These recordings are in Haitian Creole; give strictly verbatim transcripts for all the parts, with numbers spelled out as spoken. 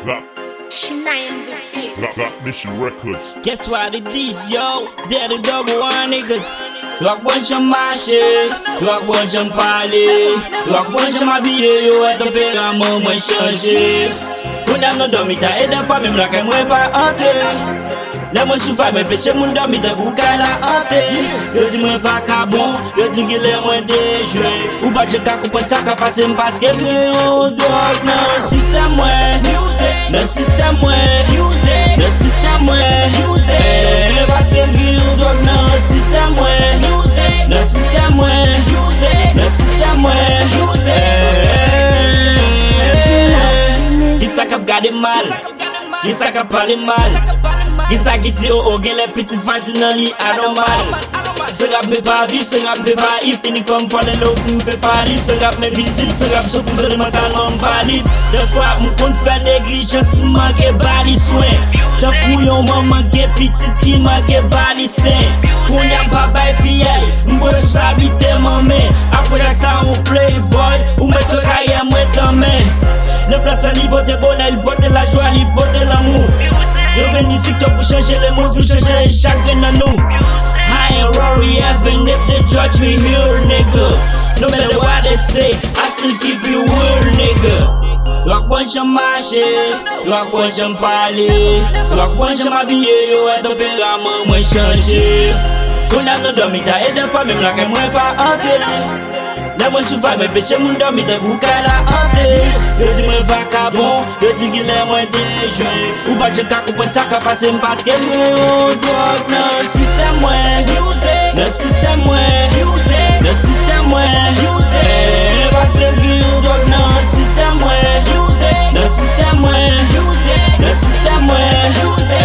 Rap, Shania the beat. rap, rap Mission Records. Guess what it is, yo? They're the double one niggas. Rock bon chan mache, rock bon chan pale, rock bon chan mabye yo e temperaman mwen chanje. Kounam nan dormita e den fwa mèm la kè mwen pa ante. Le mwen soufa mwen peche moun dormita kou kè la ante. Yo di mwen vakabon, yo di gile mwen dejwe. Ou ba je ka koupon sa ka pase m paske mwen yon drog nan sistem mwen. Nan sistem mwen, nan sistem mwen. E paske mwen yon drog nan sistem mwen. Nan sistem mwen, nan sistem mwen. Gisa kap gade mal, gisa kap pale mal, gisa ki ti yo o gen le petit fansi nan li anormal. Se rap me pa viv, se rap me pa if, fini kom pale lo pou mpe pali. Se rap me vizil, se rap so pou zone mentalman valide. De kwa moun kon fè neglijans, manke bali swen. Tan kou yon man manke pitit ki manke bali sen. Koun yam pa bay piye, mbo sou sabite man men. Apre dak sa ou playboy, ou met ke kaye mwen tan men. Le place li bote bonne, li bote la joie, li bote l'amour. Yo veni si kto pou chanje le moun, pou chanje chakre nan nou. I ain't Rory Evans if they judge me here, nigga. No matter what they say, I still keep you real, nigga. Rock bon chan mache, rock bon chan pale, rock bon chan mabye yo e temperaman mwen chanje. Kounam nan dormita e den fwa mèm la kè mwen pa ante. Le mwen soufa mwen peche moun dormita kou kè la ante. Yo di mwen vakabon, yo di gile mwen dejwe. Ou ba je ka koupon sa ka pase m paske mwen yon drog nan sistem mwen. Nan sistem mwen, nan sistem mwen. E paske mwen yon drog nan sistem mwen. Nan sistem mwen, nan sistem mwen.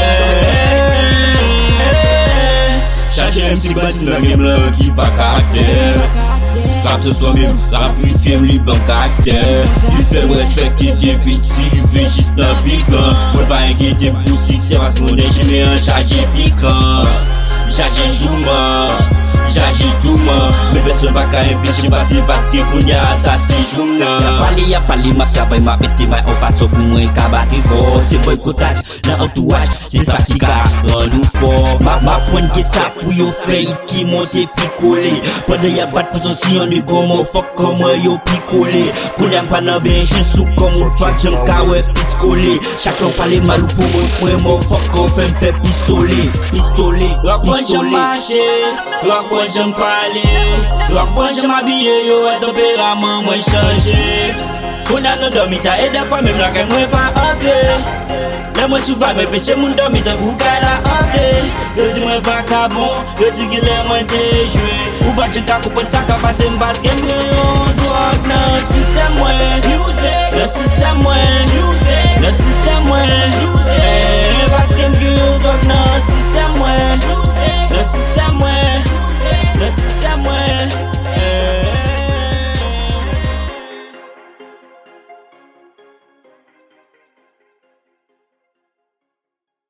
Chache M C bati nan mèm lè ki pa karakter. Rap se so mèm, rap li fèm li ban karakter. Li fèm respect ki depi ti, li fè jist nan pikan. Mwen pa enke te poussik, se vas mounen jeme an chaje pikan. Chaje jouman, chaje touman. Mè beso baka enfiche pase paske koun ya sa se jounan. Ya pali, ya pali, ma travay, ma bete, ma on paso pou mwen kabate ko. Se boykotaj, nan entourage, se sa ki ka ran nou fort. Ma ma pon ke sa pou yo feyit ki monte pikole. Pwede ya bat pou son si yon de gomo, fok koman yo pikole. Koun yam pa nan ben chen sou komo, pak jen ka we piskole. Chakon pale malou pou mwen pwen mo, fok kon fem fe pistole. Pistole, rock bon chan mache, rock bon chan pale, rock bon chan mabye yo e temperaman mwen chanje. Kounam nan dormita e den fwa mèm la kè mwen pa ante. Le mwen soufa mwen peche moun dormita kou kè la ante. Yo di mwen vakabon, yo di gile mwen dejwe. Ou ba je ka koupon sa ka pase m paske mwen yon drog nan sistem mwen. Nan sistem mwen, nan sistem